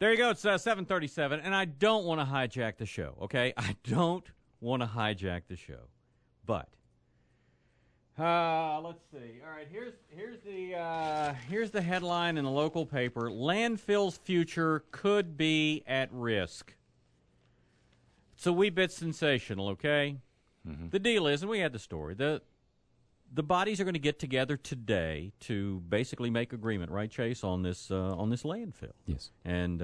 There you go. It's 7:37, and I don't want to hijack the show, okay? I don't want to hijack the show. But let's see. All right, here's the headline in the local paper. Landfill's future could be at risk. It's a wee bit sensational, okay? Mm-hmm. The deal is, and we had the story, the bodies are going to get together today to basically make agreement, right, Chase, on this landfill. Yes. And,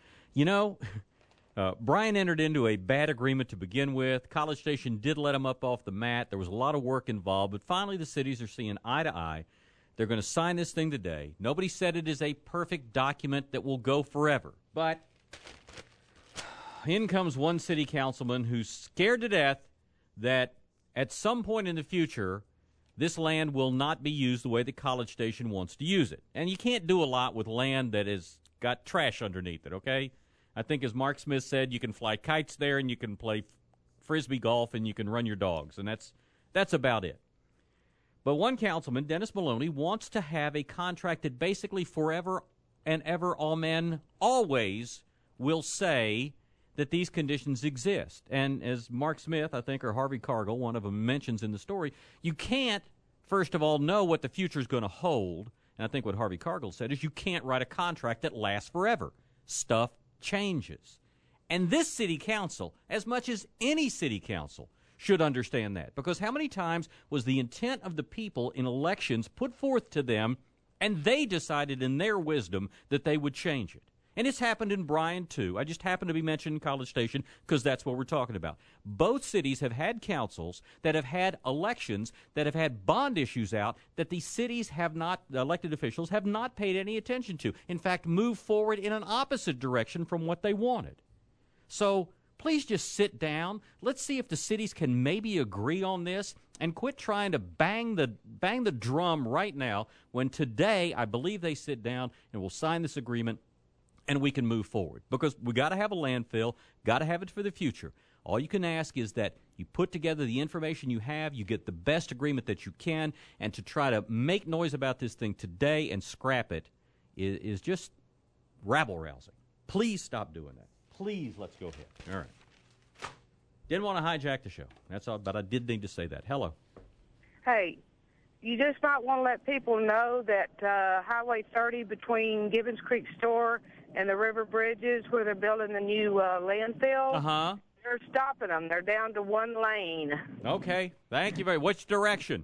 Brian entered into a bad agreement to begin with. College Station did let him up off the mat. There was a lot of work involved, but finally the cities are seeing eye to eye. They're going to sign this thing today. Nobody said it is a perfect document that will go forever. But in comes one city councilman who's scared to death that at some point in the future, this land will not be used the way that College Station wants to use it. And you can't do a lot with land that has got trash underneath it, okay? I think, as Mark Smith said, you can fly kites there and you can play Frisbee golf and you can run your dogs, and that's about it. But one councilman, Dennis Maloney, wants to have a contract that basically forever and ever, all men always will say that these conditions exist. And as Mark Smith, I think, or Harvey Cargill, one of them, mentions in the story, you can't, first of all, know what the future is going to hold. And I think what Harvey Cargill said is you can't write a contract that lasts forever. Stuff changes. And this city council, as much as any city council, should understand that. Because how many times was the intent of the people in elections put forth to them, and they decided in their wisdom that they would change it? And it's happened in Bryan, too. I just happened to be mentioning College Station because that's what we're talking about. Both cities have had councils that have had elections that have had bond issues out that the cities have not, the elected officials have not paid any attention to. In fact, moved forward in an opposite direction from what they wanted. So please just sit down. Let's see if the cities can maybe agree on this and quit trying to bang the drum right now when today I believe they sit down and will sign this agreement and we can move forward. Because we got to have a landfill, got to have it for the future. All you can ask is that you put together the information you have, you get the best agreement that you can, and to try to make noise about this thing today and scrap it is just rabble-rousing. Please stop doing that. Please, let's go ahead. All right. Didn't want to hijack the show. That's all, but I did need to say that. Hello. Hey, you just might want to let people know that Highway 30 between Gibbons Creek Store and the River Bridges, where they're building the new landfill, they're stopping them. They're down to one lane. Okay. Thank you very much. Which direction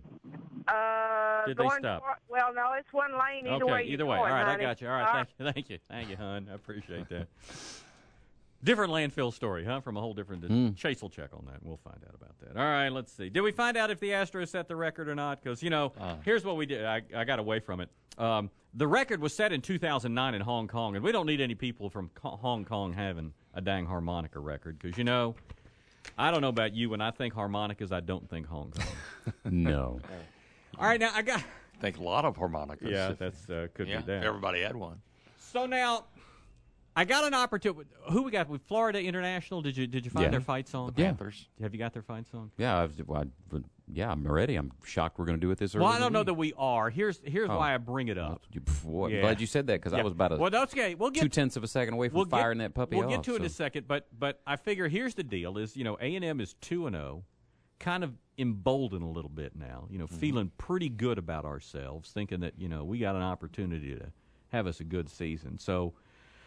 did they stop? Well, no, it's one lane either way. Either way. All right, honey. I got you. All right, thank you. Thank you, hon. I appreciate that. Different landfill story, huh? From a whole different... Chase will check on that, and we'll find out about that. All right, let's see. Did we find out if the Astros set the record or not? Because, here's what we did. I got away from it. The record was set in 2009 in Hong Kong, and we don't need any people from Hong Kong having a dang harmonica record. Because, I don't know about you. When I think harmonicas, I don't think Hong Kong. No. All right, now I think a lot of harmonicas. Yeah, that's could be that. If everybody had one. So now... I got an opportunity. Who we got with Florida International? Did you find their fight song? The Panthers. Have you got their fight song? Yeah, I'm ready. I'm shocked we're going to do it this early. Well, I don't know that we are. Here's why I bring it up. I'm glad you said that because I was about that's okay. We'll get 0.2 of a second away from firing that puppy off. We'll get to it in a second, but I figure here's the deal: is A&M is 2-0, kind of emboldened a little bit now. Feeling pretty good about ourselves, thinking that we got an opportunity to have us a good season. So.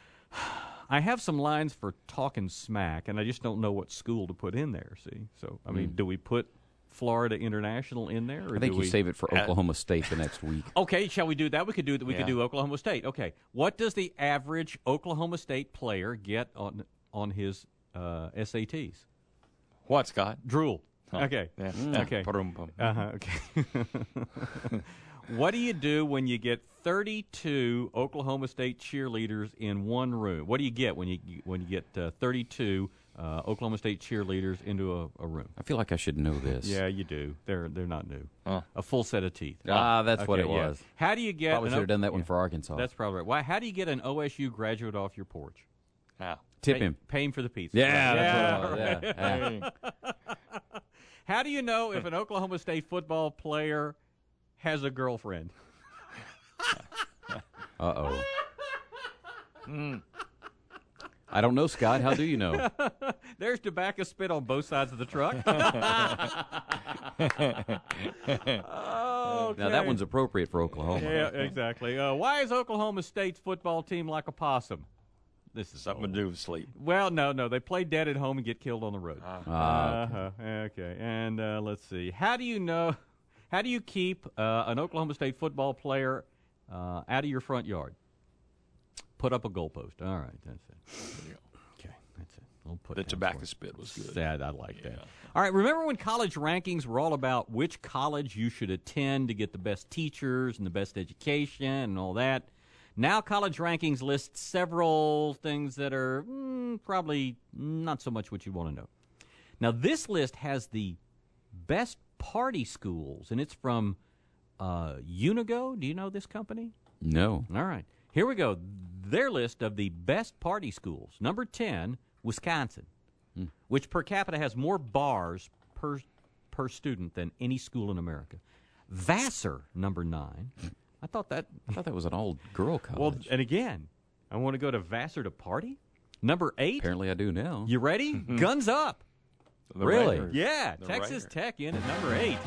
I have some lines for talking smack, and I just don't know what school to put in there, see? So, do we put Florida International in there? Or I think you save it for Oklahoma State the next week. Okay, shall we do that? We could do that. We could do Oklahoma State. Okay. What does the average Oklahoma State player get on his SATs? What, Scott? Drool. Oh. Okay. Yeah. Okay. Okay. What do you do when you get 32 Oklahoma State cheerleaders in one room? What do you get when you get 32 Oklahoma State cheerleaders into a room? I feel like I should know this. Yeah, you do. They're not new. Oh. A full set of teeth. That's what it was. Yeah. How do you get? Probably should have done that one for Arkansas. That's probably right. Why? How do you get an OSU graduate off your porch? How? Tip him. Pay him for the pizza. Yeah, that's what it was. Yeah. How do you know if an Oklahoma State football player has a girlfriend? Uh-oh. I don't know, Scott. How do you know? There's tobacco spit on both sides of the truck. Now, that one's appropriate for Oklahoma. Yeah, exactly. Why is Oklahoma State's football team like a possum? This is Something to do with sleep. Well, no. They play dead at home and get killed on the road. Okay. And let's see. How do you keep an Oklahoma State football player out of your front yard? Put up a goalpost. All right, that's it. Okay, that's it. We'll put The tobacco spit was good. Sad, I like that. All right, remember when college rankings were all about which college you should attend to get the best teachers and the best education and all that? Now college rankings list several things that are probably not so much what you want to know. Now, this list has the best party schools, and it's from Unigo. Do you know this company? No. All right. Here we go. Their list of the best party schools. Number 10, Wisconsin, which per capita has more bars per student than any school in America. Vassar, number 9. I thought that was an all-girl college. Well, and again, I want to go to Vassar to party. Number 8. Apparently I do now. You ready? Guns Up. The Really? Raiders. Yeah, The Texas Raiders. Tech in at number 8.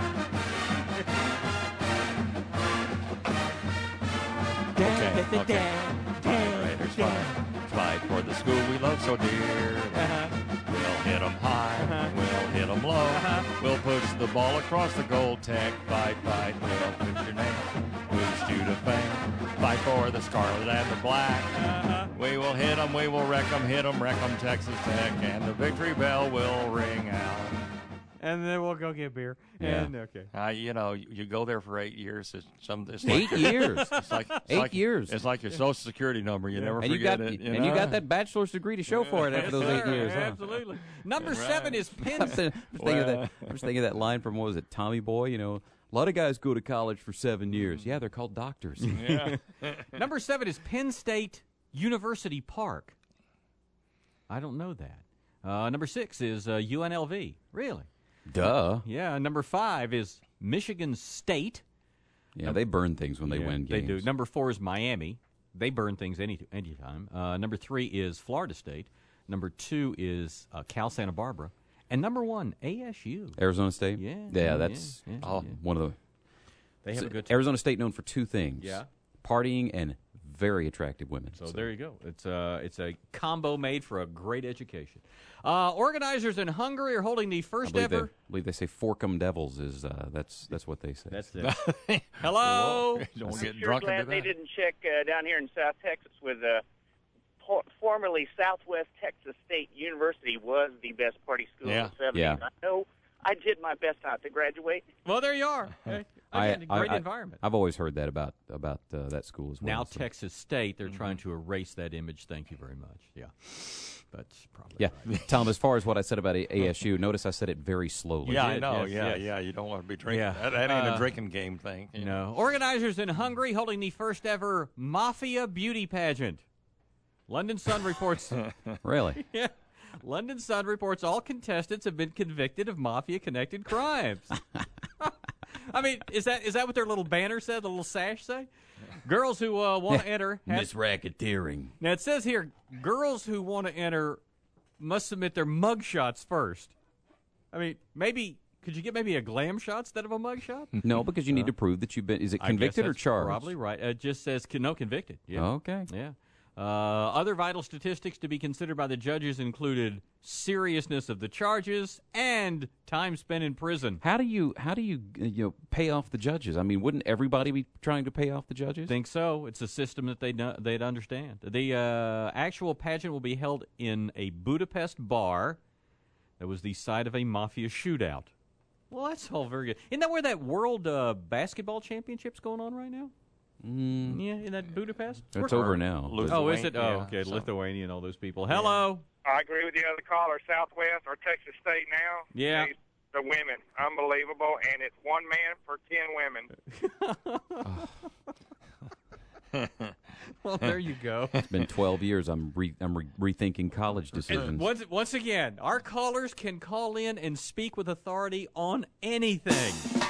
Okay. Raiders fight for the school we love so dear. We'll hit 'em high, we'll hit 'em low. We'll push the ball across the goal. Tech, fight. We'll push your name, boost you to fame. Fight for the scarlet and the black. We will hit 'em, we will wreck 'em, hit 'em, wreck 'em, Texas Tech, and the victory bell will ring out. And then we'll go get beer. Yeah. And, okay. You go there for 8 years. It's 8 years. It's like 8 years. It's like your Social Security number. You never And you forget got it. and you got that bachelor's degree to show for it after those 8 years. Huh? Absolutely. Number 7 is I Penn was thinking of that line from, what was it, Tommy Boy? You know, a lot of guys go to college for 7 years. Yeah, they're called doctors. Yeah. Number 7 is Penn State University Park. I don't know that. Number 6 is UNLV. Really? Duh. Yeah. Number 5 is Michigan State. Yeah, they burn things when they win games. They do. Number 4 is Miami. They burn things anytime. Number 3 is Florida State. Number 2 is Cal Santa Barbara. And number 1, ASU. Arizona State? Yeah. Yeah, that's yeah. one of the... They have a good time. Arizona State known for 2 things. Yeah. Partying and very attractive women. So there you go. It's a combo made for a great education. Organizers in Hungary are holding the first ever. I believe they say Forkum Devils is that's what they say. That's it. Hello. Don't I'm get sure drunk glad and do they that. didn't check down here in South Texas with formerly Southwest Texas State University was the best party school Yeah. in the 70s. Yeah. I know I did my best not to graduate. Well, there you are. Hey, again, great environment. I've always heard that about that school as well. Now so. Texas State, they're trying to erase that image. Thank you very much. Yeah, that's probably Yeah, right. Tom. As far as what I said about ASU, notice I said it very slowly. Yeah, I did, know. yes, Yeah. yes. You don't want to be drinking. Yeah. That ain't a drinking game thing. No. Organizers in Hungary holding the first ever Mafia beauty pageant. London Sun reports. Really? Yeah. London Sun reports all contestants have been convicted of mafia-connected crimes. I mean, is that what their little banner said, the little sash say? Girls who want to enter... Racketeering. Now, it says here, girls who want to enter must submit their mug shots first. I mean, could you get maybe a glam shot instead of a mug shot? No, because you need to prove that you've been. Is it I guess convicted or that's charged? Probably right. It just says convicted. Yeah. Okay. Yeah. Other vital statistics to be considered by the judges included seriousness of the charges and time spent in prison. How do you pay off the judges? I mean, wouldn't everybody be trying to pay off the judges? Think so. It's a system that they'd understand. The actual pageant will be held in a Budapest bar that was the site of a mafia shootout. Well, that's all very good. Isn't that where that World Basketball Championship's going on right now? Yeah, in that Budapest? It's over now. Oh, is it? Oh, Yeah, okay. so- Lithuania and all those people. Hello. I agree with the other caller. Southwest or Texas State now. Yeah. The women, unbelievable, and it's one man for 10 women. Well, there you go. It's been 12 years. I'm rethinking college decisions. Once again, our callers can call in and speak with authority on anything.